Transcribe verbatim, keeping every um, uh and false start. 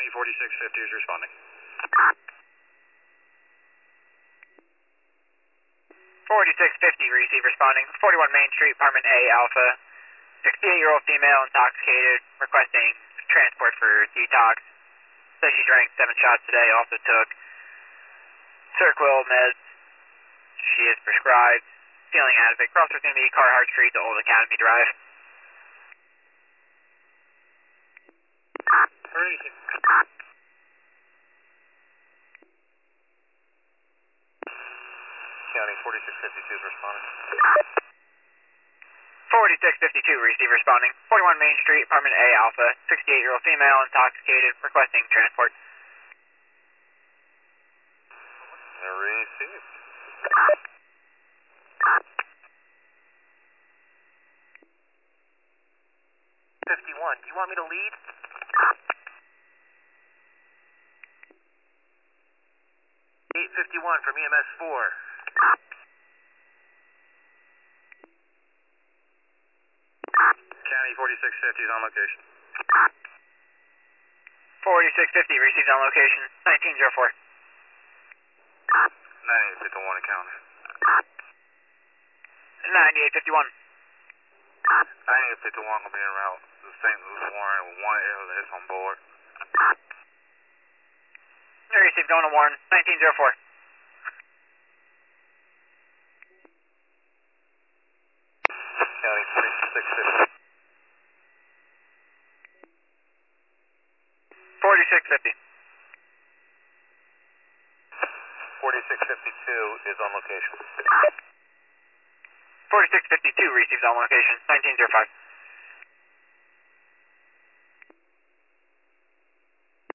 County forty-six fifty is responding. forty-six fifty, receive responding. forty-one Main Street, Apartment A, Alpha. sixty-eight-year-old female intoxicated, requesting transport for detox. Says she drank seven shots today, also took Cirquil meds. She is prescribed. Feeling adequate. Cross within the Carhart Street to Old Academy Drive. Hurry. County forty-six fifty-two is responding. forty-six fifty-two, receive responding. forty-one Main Street, Apartment A, Alpha. sixty-eight-year-old female intoxicated, requesting transport. Received. fifty-one, do you want me to lead? eight fifty-one from E M S four. County forty-six fifty is on location. forty-six fifty, received on location. nineteen oh four. ninety-eight fifty-one encounter. ninety-eight fifty-one. ninety-eight fifty-one will be en route to Saint Louis Warren with one L S on board. Received going to Warren. nineteen oh four. County forty-six fifty. forty-six fifty. forty-six fifty-two is on location. forty-six fifty-two, received on location. nineteen oh five.